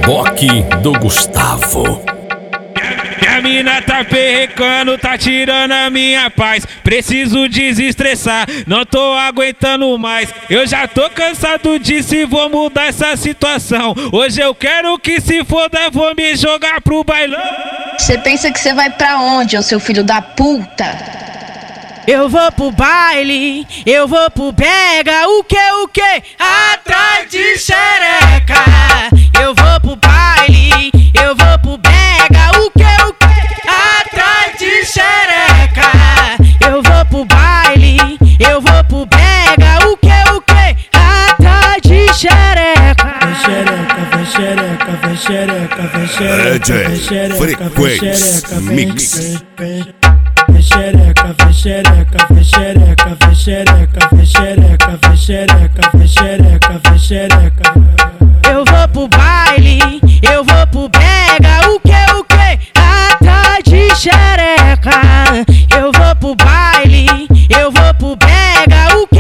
reboque do Gustavo. Minha mina tá perrecando, tá tirando a minha paz. Preciso desestressar, não tô aguentando mais. Eu já tô cansado disso e vou mudar essa situação. Hoje eu quero que se foda, vou me jogar pro bailão. Cê pensa que cê vai pra onde, ô seu filho da puta? Eu vou pro baile, eu vou pro brega, o que? Atrás de xereca. Eu vou pro baile, eu vou pro brega, o que? Atrás de xereca. Eu vou pro baile, eu vou pro brega, o que? Atrás de xereca. Vem xereca, vem xereca, vem xereca, vem xereca, vem xereca, Frequência Mix. Vem xereca, vem xereca, vem xereca, vem xereca, vem xereca, vem xereca, vem xereca, vem xereca. Eu vou pro baile, eu vou pro brega, o que? Atrás de xereca. Eu vou pro baile, eu vou pro brega, o que?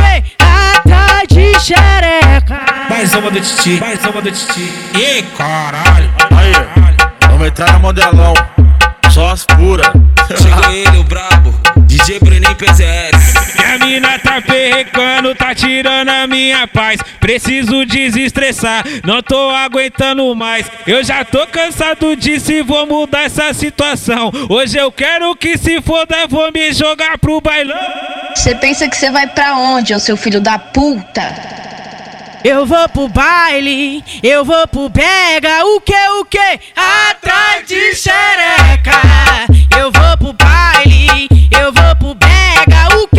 Atrás de xereca. Mais uma do Titi, mais uma do Titi. Ih, caralho. Aí, vamos entrar na modelão, só as puras. Chegou ele, o brabo, DJ Bruninho PZS. Minha mina tá perrecando, tá tirando a minha paz. Preciso desestressar, não tô aguentando mais. Eu já tô cansado disso e vou mudar essa situação. Hoje eu quero que se foda, vou me jogar pro bailão. Cê pensa que cê vai pra onde, ô seu filho da puta? Eu vou pro baile, eu vou pro brega, o que? Atrás de xereca. Eu vou pro baile, eu vou pro brega, o que?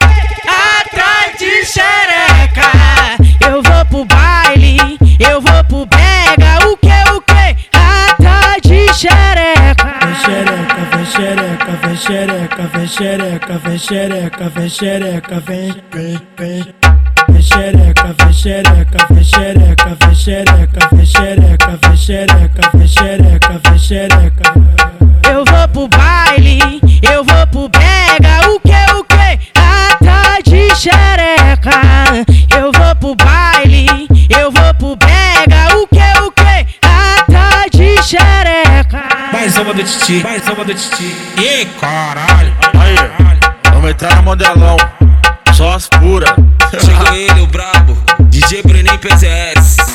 Atrás de xereca. Eu vou pro baile, eu vou pro brega, o que? Atrás de xereca. Vem xereca, vem xereca, vem xereca, vem xereca, vem xereca, vem xereca, vem. Vem xereca, vem xereca, vem xereca, vem xereca, vem xereca, vem xereca, vem xereca, vem xereca. Eu vou pro baile, eu vou pro brega, o que? Atrás de xereca. Eu vou pro baile, eu vou pro brega, o que? Atrás de xereca. Mais uma do Titi, mais uma do Titi. Ih, caralho. Aí, vamos entrar na modelão, só as puras. Chegou ele, o brabo, DJ Bruninho PZS.